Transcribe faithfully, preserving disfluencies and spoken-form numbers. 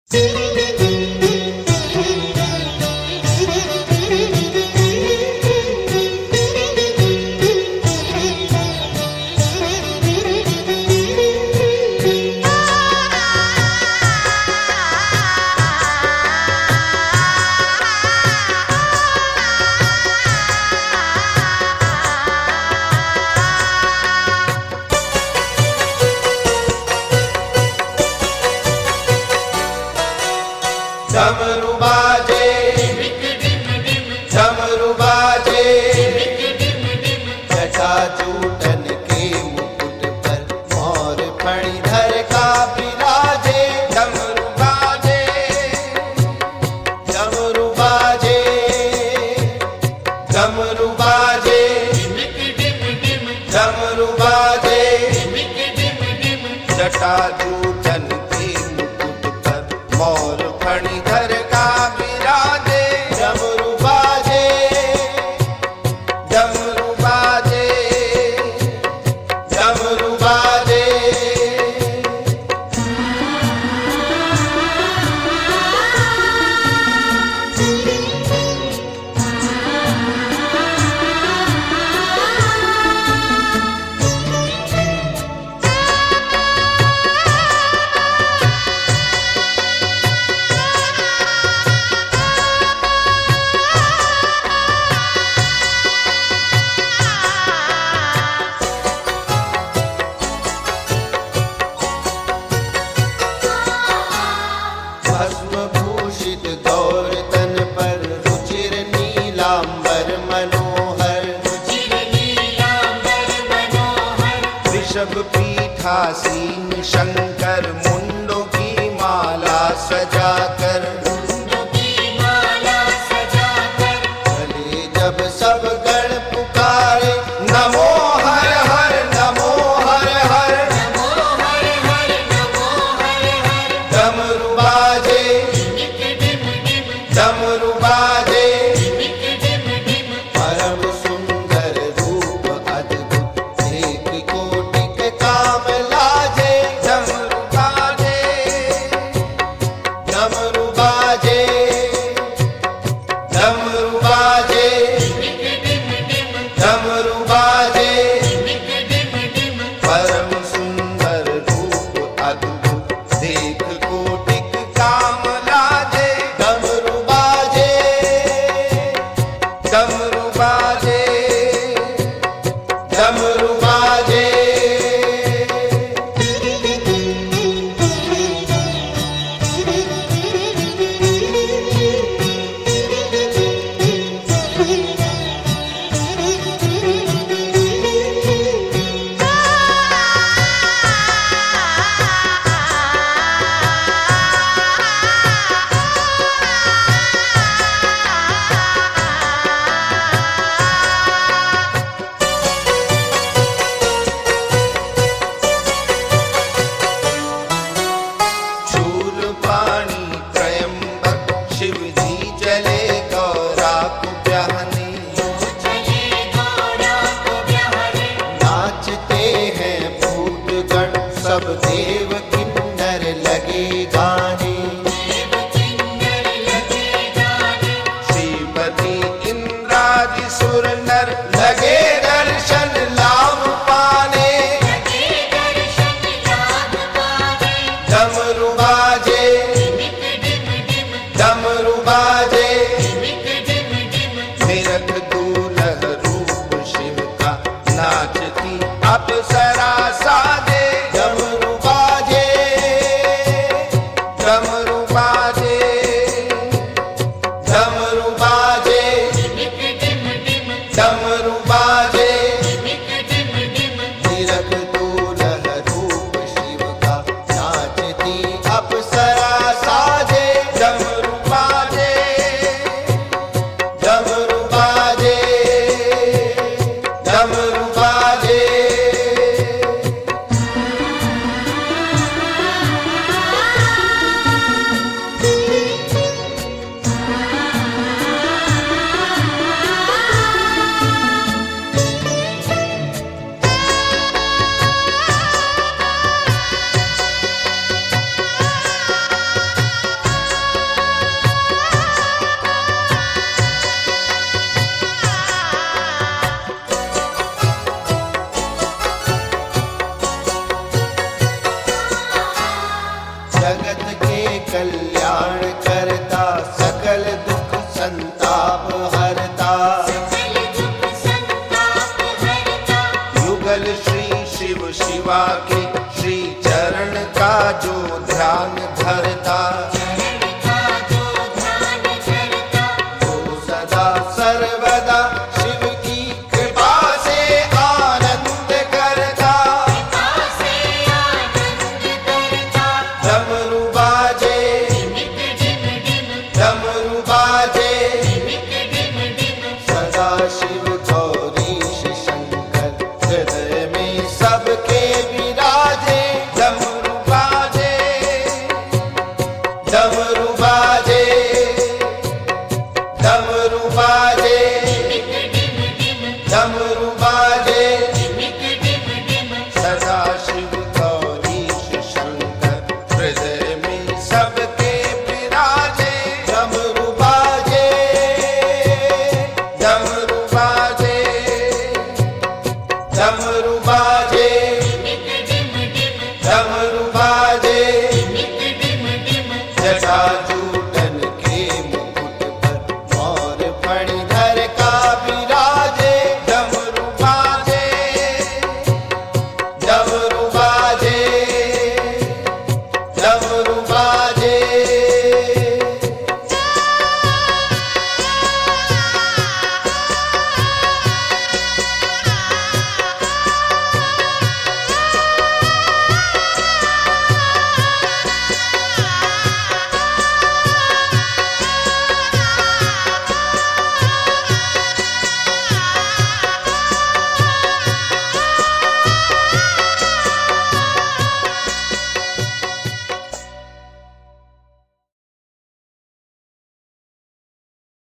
डमरू बाजे, डमरू बाजे, जटाजूटन के मुकुट पर मोर फणिधर का विराजे। डमरू बाजे, डमरू बाजे, डमरू बाजे, डमरू बाजे, जटाजूटन के मुकुट पर मोर फणिधर का विराजे। डमरू बाजे, डमरू बाजे, डमरू बाजे। भस्म भूषित गौर तन पर रुचिर नीलांबर मनोहर। वृषभ पीठासीन शंकर मुंडों की माला सजाकर। चले जब सब गण पुकारे नमो हर हर, नमो हर हर। डमरू बाजे, डमरू बाजे, परम सुंदर रूप अद्भुत देख कोटिक काम लाजे। डमरू बाजे, डमरू बाजे, डमरू बाजे, डमरू बाजे, परम सुंदर रूप अद्भुत देख कोटिक काम लाजे। डमरू बाजे, डमरू बाजे, डमरू बाजे। शूलपाणि त्रयंबक शिव जी चले गौरा को ब्याहने। नाचते हैं भूतगण सब देव किन्नर लगे गाने। श्रीपति इंद्रादि सुर नर लगे दर्शन लाभ पाने। डमरू बाजे, डमरू बाजे, निरख दूल्ह रूप शिव का नाचती अप्सरा साजे। डमरू बाजे, डमरू बाजे, डमरू बाजे, डमरू बाजे, निरख दूल्ह रूप शिव का नाचती अप्सरा साजे। डमरू बाजे, डमरू बाजे, डमरू बाजे। सबके कल्याण करता, सकल दुख संताप हरता। युगल श्री शिव शिवा के श्री चरण का जो ध्यान धरता, तो सदा सर्वदा शिव की कृपा से आनंद करता। डमरू बाजे, डमरू बाजे, सदा शिव गौरीश शंकर हृदय में सबके विराजे। डमरू बाजे, डमरू बाजे, डमरू बाजे, डमरू बाजे, सदा शिव गौरीश शंकर हृदय में सबके विराजे। डमरू बाजे, डमरू बाजे, डमरू बाजे, डमरू बाजे, जटा